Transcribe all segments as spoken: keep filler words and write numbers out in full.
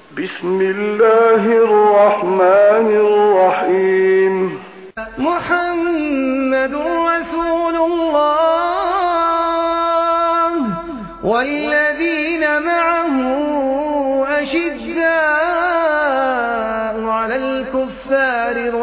بسم الله الرحمن الرحيم. محمد رسول الله والذين معه أشداء على الكفار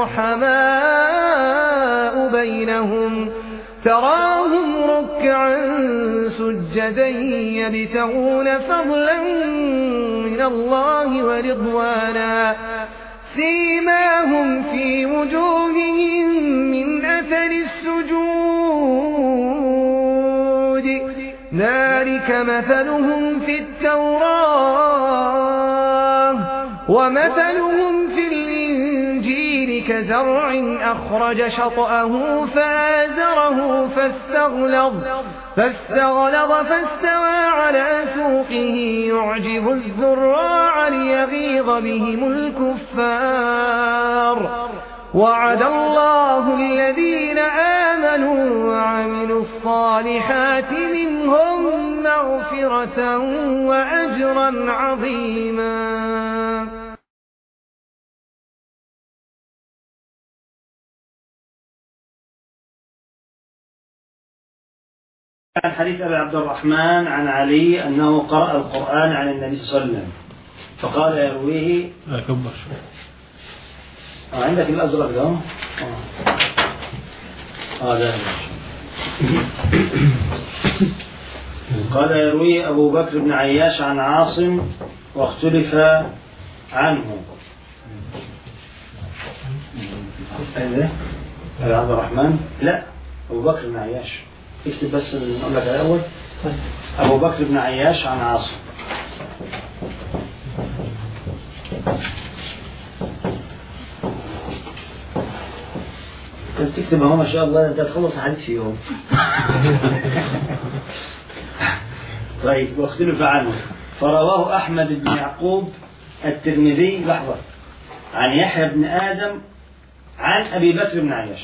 رحماء بينهم تراهم ركعا سجدا يبتغون فضلا من الله ورضوانا سيماهم في وجوههم من أثر السجود ذلك مثلهم في التوراة ومثلهم في الإنجيل كزرع أخرج شطأه فآزره فاستغلظ فاستغلظ فاستوى على سوقه يعجب الزراع ليغيظ بهم الكفار وعد الله الذين آمنوا وعملوا الصالحات منهم مغفرة وأجرا عظيما. عن حديث أبي عبد الرحمن عن علي أنه قرأ القرآن عن النبي صلى الله عليه وسلم فقال يرويه أكبر آه عندك الأزرق ده آه آه ده قال يرويه أبو بكر بن عياش عن عاصم واختلف عنه. أيه أبي عبد الرحمن لا أبو بكر بن عياش اكتب بس نقول لك الأول أبو بكر بن عياش عن عاصم. كنت تكتب اهو ما شاء الله انت هتخلص حديث في يوم. طيب واختلف عنه فرواه أحمد بن يعقوب الترمذي لحظة عن يحيى بن آدم عن أبي بكر بن عياش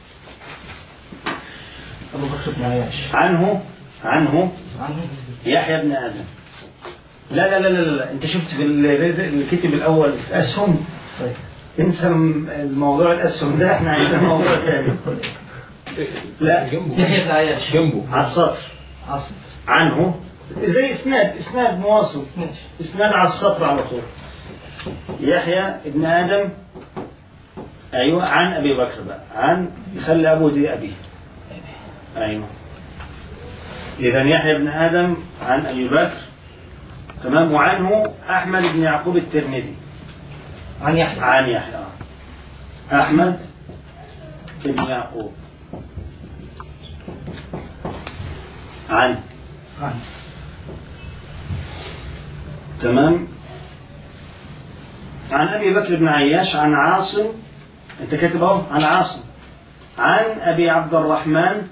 أبو بكر بن عياش عنه عنه يحيى بن آدم. لا لا لا لا, لا. أنت شفت في الكتاب الأول أسهم انسى الموضوع الأسهم ده احنا عندنا موضوع ثاني. لا يحيى بن عياش جنبه على السطر عنه زي اسناد اسناد مواصل اسناد على السطر على طول. يحيى بن آدم أيوة عن أبي بكر بقى عن يخلي أبوه دي أبيه أيوة. إذا يحيى بن آدم عن أبي بكر تمام. وعنه أحمد بن يعقوب الترمذي عن يحيى عن يحيى أحمد بن يعقوب عن عن تمام عن أبي بكر بن عياش عن عاصم أنت كاتب أهو عن عاصم عن أبي عبد الرحمن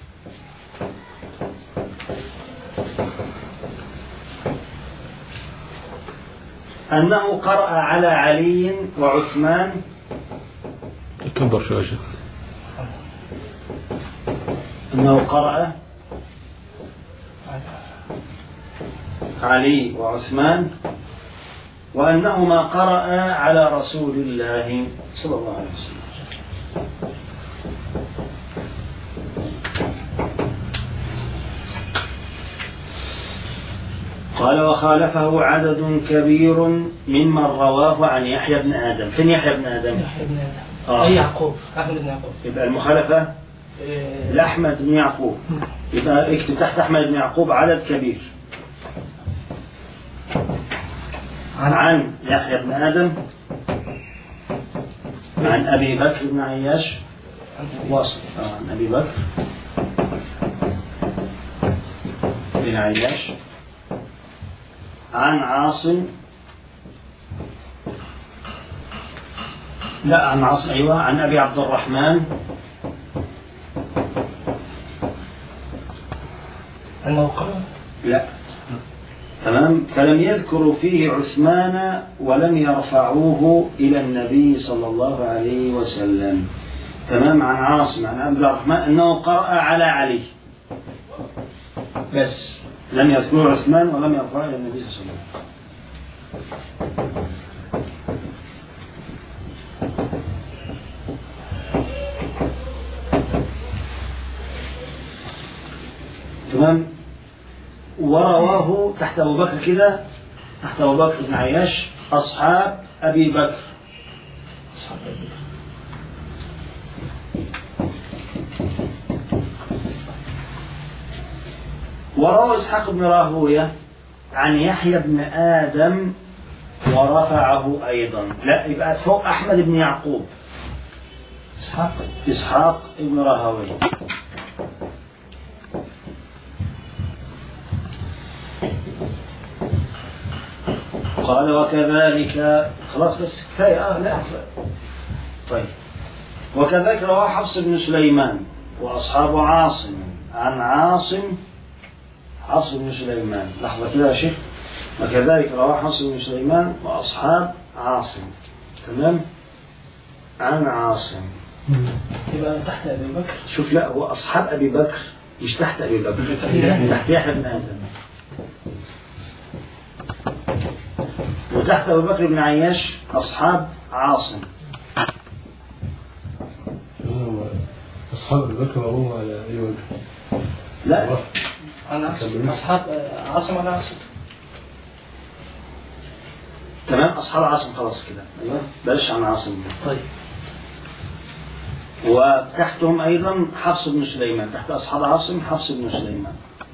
أنه قرأ على علي وعثمان كبر شوية أنه قرأ علي وعثمان وأنهما قرأ على رسول الله صلى الله عليه وسلم. قال وخالفه عدد كبير ممن رواه عن يحيى بن آدم. فين يحيى بن آدم؟ يحيى بن آدم آه. أي يعقوب أحمد بن يعقوب. يبقى المخالفة إيه... لأحمد بن يعقوب. يبقى اكتب تحت أحمد بن يعقوب عدد كبير عن, عن يحيى بن آدم عن أبي بكر بن عياش واصل آه. عن أبي بكر بن عياش عن عاصم لا عن عاصم أيوة عن أبي عبد الرحمن أنه قرأ لا تمام. فلم يذكروا فيه عثمان ولم يرفعوه إلى النبي صلى الله عليه وسلم. تمام. عن عاصم عن عبد الرحمن أنه قرأ على علي بس لم يذكروا عثمان ولم يرفعوه إلى النبي صلى الله عليه وسلم. رواه تحت أبو بكر كده، تحت أبو بكر بن عياش أصحاب أبي بكر. أصحاب أبي بكر. وروى إسحاق بن راهوية عن يحيى بن آدم ورفعه أيضا. لا، يبقى فوق أحمد بن يعقوب إسحاق إسحاق بن راهوية. قال وكذلك، خلاص بس كفاية. آه لا طيب. وكذلك رواه حفص بن سليمان وأصحاب عاصم عن عاصم حفص بن سليمان. لحظة كده يا شيخ. وكذلك رواه حفص بن سليمان وأصحاب عاصم. تمام. عن عاصم. يبقى تحت أبي بكر. شوف، لا هو أصحاب أبي بكر مش تحت أبي بكر، تحت يحيى بن آدم وتحت أبي بكر بن عياش أصحاب عاصم. أصحاب أبي بكر وهم على أي وجه؟ لا أنا عاصم. أصحاب عاصم أنا عاصم. تمام. أصحاب عاصم خلاص كده. أيوة بلاش عن عاصم. طيب. وتحتهم أيضا حفص بن سليمان، تحت أصحاب عاصم حفص بن سليمان.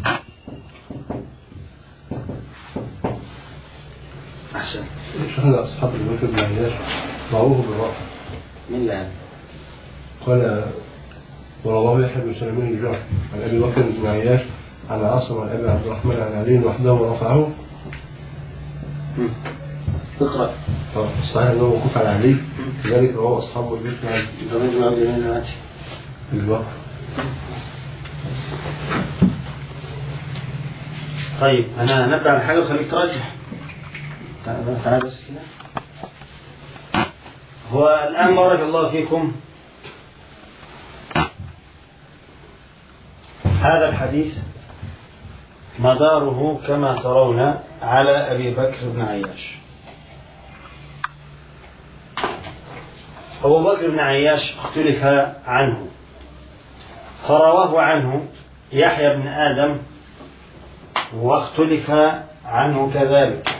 أحسن. شفنا أصحاب أبي بكر بن عياش رواه بالرفع. من لا قال ورواه يحيى بن سليمان الجعفي عن أبي بكر بن عياش عن عاصم عن أبي عبد الرحمن عن علي وحده ورفعه. اقرأ. الصحيح أنه موقوف على علي، لذلك رواه أصحاب أبي بكر عن الوقف. طيب أنا هنبدأ على حاجة وخليك ترجح. تعال بس كده. هو الآن بارك الله فيكم هذا الحديث مداره كما ترون على أبي بكر بن عياش. أبو بكر بن عياش اختلف عنه فرواه عنه يحيى بن آدم واختلف عنه كذلك.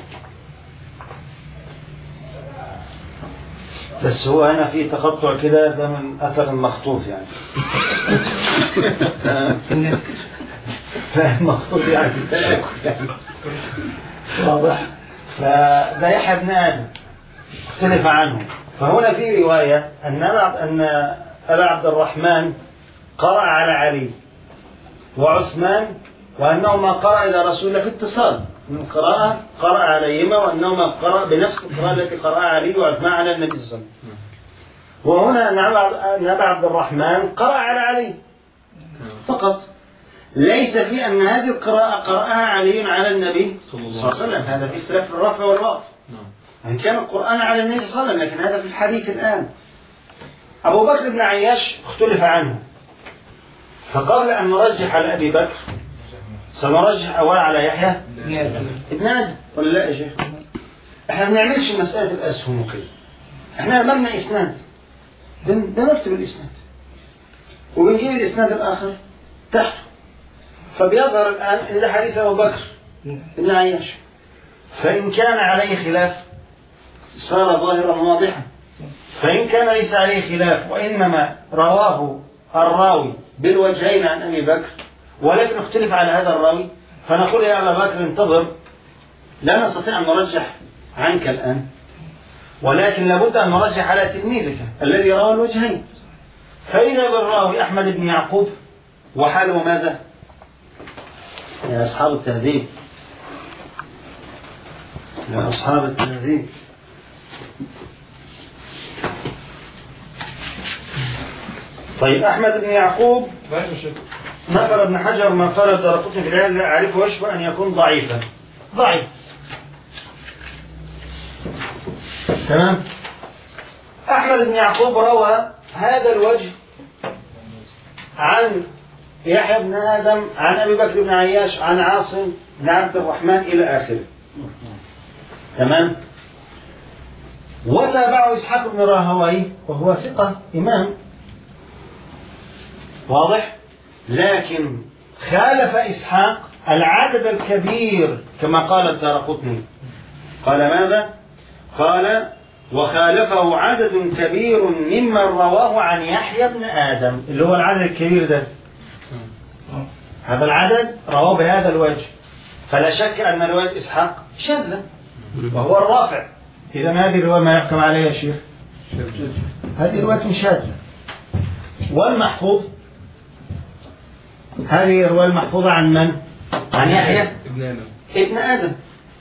بس هو هنا في تقطع كده، ده من أثر المخطوط يعني. فالمخطوط يعني التلاكل يعني. واضح. فده يحيى بن آدم اختلف عنه. فهنا في رواية أن أن أبا عبد الرحمن قرأ على علي وعثمان وأنهما قرأ إلى رسول الله في اتصال من قراءة قرأ عليهما وأنهما قرأ بنفس القراءة التي قرأ علي وعثمان على النبي صلى الله عليه وسلم. وهنا أن أبا عبد الرحمن قرأ على علي فقط، ليس في أن هذه القراءة قرأها علي على النبي صلى الله عليه وسلم. هذا في اختلاف الرفع والوقف. إن كان القرآن على النبي صلى الله عليه وسلم، لكن هذا في الحديث الآن. أبو بكر بن عياش اختلف عنه، فقبل أن نرجح على أبي بكر سنرجح أولا على يحيى ابن آدم ولا لا يا شيخ؟ احنا ما بنعملش مسألة الأسهم وكذا، احنا أمامنا إسناد بنكتب الإسناد وبنجيب الإسناد الآخر تحته، فبيظهر الآن إن ده حديث أبو بكر بن عياش، فإن كان عليه خلاف صار ظاهرا واضحا، فإن كان ليس عليه خلاف وإنما رواه الراوي بالوجهين عن أبي بكر ولكن اختلف على هذا الراوي، فنقول يا أبا بكر انتظر، لا نستطيع أن نرجح عنك الآن، ولكن لابد أن نرجح على تلميذك الذي روى الوجهين. فإذا بالراوي أحمد بن يعقوب وحاله ماذا؟ يا أصحاب التهذيب، يا أصحاب التهذيب، طيب أحمد بن يعقوب نقل ابن حجر ما قال الدارقطني في العلل أعرفه يشبه أن يكون ضعيفا، ضعيف. تمام. أحمد بن يعقوب روى هذا الوجه عن يحيى بن آدم عن أبي بكر بن عياش عن عاصم بن عبد الرحمن إلى آخره. تمام. وتابعه إسحاق بن راهويه وهو ثقة إمام واضح، لكن خالف إسحاق العدد الكبير كما قال الدارقطني. قال ماذا؟ قال وخالفه عدد كبير ممن رواه عن يحيى بن آدم، اللي هو العدد الكبير ده. هذا العدد رواه بهذا الوجه، فلا شك أن رواية إسحاق شاذة وهو الرافع. إذا هذه الرواية ما يحكم عليها يا شيخ؟ هذه رواية شاذة. والمحفوظ، هذه الرواية المحفوظة عن من؟ عن يحيى ابن آدم.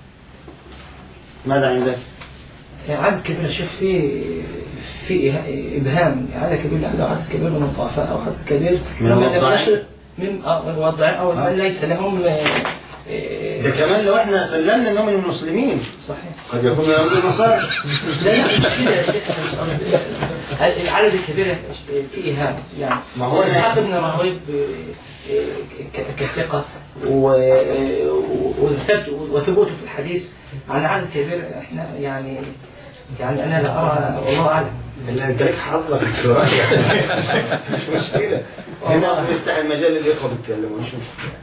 ماذا عندك؟ عدد كبير يا شيخ في في إبهام، عدد كبير عنده عدد كبير من الضعفاء أو عدد كبير من الوضعين من الوضعين أو من ليس لهم. ده كمان لو احنا سلمنا انهم من المسلمين صحيح قد يكون من النصارى. لا لا مشكلة يا شيخ. العدد الكبير فيه إهانة يعني. ما هو إسحاق بن راهويه كثقة وثبوته في الحديث عن عدد كبير احنا يعني يعني أنا لا أرى والله أعلم. لا أنت لك حظك الشرعي مش مشكلة. هنا نفتح المجال اللي يخرج يتكلموا مش مشكلة.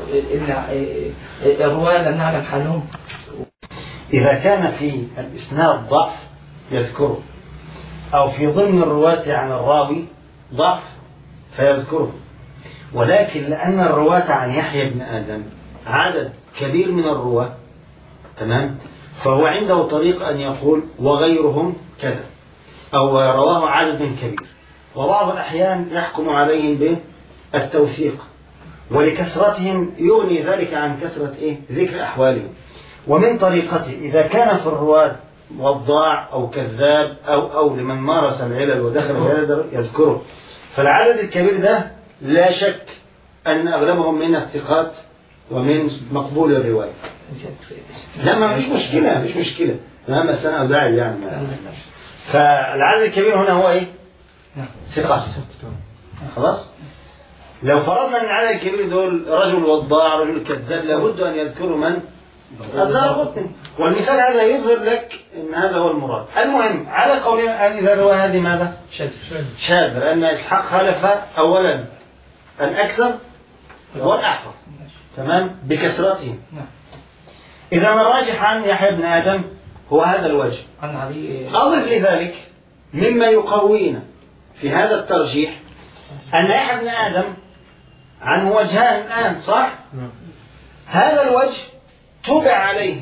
الرواة لم نعلم حالهم. إذا كان في الإسناد ضعف يذكره، أو في ضمن الرواة عن الراوي ضعف فيذكره، ولكن لأن الرواة عن يحيى بن آدم عدد كبير من الرواة تمام، فهو عنده طريق أن يقول وغيرهم كذا، أو رواه عدد كبير، وبعض الأحيان يحكم عليهم بالتوثيق، ولكثرتهم يغني ذلك عن كثرة إيه؟ ذكر أحوالهم. ومن طريقته إذا كان في الرواة وضاع أو كذاب أو أو لمن مارس العلل ودخل العلل يذكره. فالعدد الكبير ده لا شك أن أغلبهم من الثقات ومن مقبول الرواية. لا ما مش مشكلة مش مشكلة ما مسألة أو داعي يعني. فالعدد الكبير هنا هو إيه؟ ثقات. خلاص؟ لو فرضنا أن العدد الكبير دول رجل وضاع رجل كذاب لابد أن يذكروا من؟ الدارقطني. والمثال هذا يظهر لك أن هذا هو المراد. المهم على قولنا أن إذا روى هذه ماذا؟ شاذ، لأن إسحاق خالف أولا الأكثر والأحفظ تمام بكثرتهم. إذا الراجح عن يحيى بن آدم هو هذا الوجه. أضف لذلك مما يقوينا في هذا الترجيح أن يحيى بن آدم عنه وجهان الآن صح؟ هذا الوجه تبع عليه،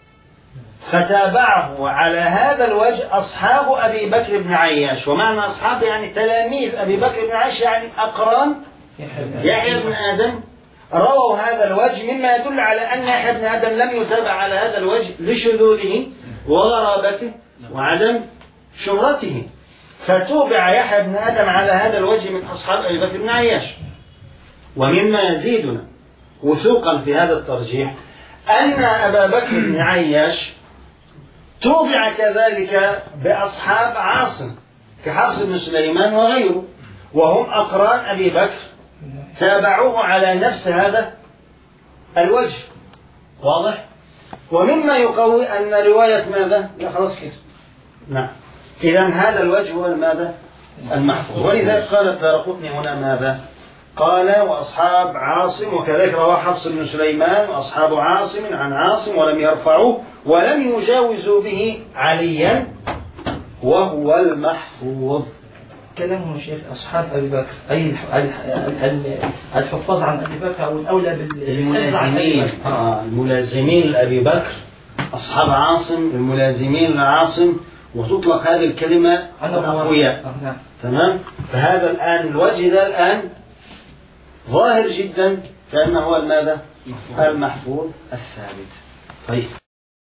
فتابعه على هذا الوجه أصحاب أبي بكر بن عياش. ومعنى أصحاب يعني تلاميذ أبي بكر بن عياش، يعني أقران يحيى بن آدم رووا هذا الوجه، مما يدل على أن يحيى بن آدم لم يتابع على هذا الوجه لشذوذه وغرابته وعدم شهرته، فتوبع يحيى بن آدم على هذا الوجه من أصحاب أبي بكر بن عياش. ومما يزيدنا وثوقا في هذا الترجيح أن أبا بكر بن عياش توبع كذلك بأصحاب عاصم كحفص بن سليمان وغيره، وهم أقران أبي بكر تابعوه على نفس هذا الوجه. واضح؟ ومما يقوي أن رواية ماذا؟ لا خلاص كده. نعم. إذن هذا الوجه هو ماذا؟ المحفوظ. ولذلك قال الدارقطني هنا ماذا؟ قال وأصحاب عاصم، وكذلك رواه حفص بن سليمان وأصحاب عاصم عن عاصم ولم يرفعوه ولم يجاوزوا به عليا وهو المحفوظ. كلامه شيخ أصحاب أبي بكر أي الحفاظ عن أبي بكر أو الأولى بالملازمين آه الملازمين لأبي بكر أصحاب عاصم الملازمين لعاصم، وتطلق هذه الكلمة أقوياء. تمام. فهذا الآن الوجه ده الآن ظاهر جدا كأنه هو ماذا؟ المحفوظ الثابت. طيب